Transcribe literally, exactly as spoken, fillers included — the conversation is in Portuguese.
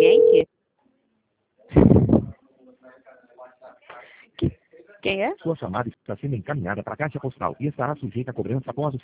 alguém que... que... Quem é? Sua chamada está sendo encaminhada para a caixa postal e estará sujeita a cobrança após o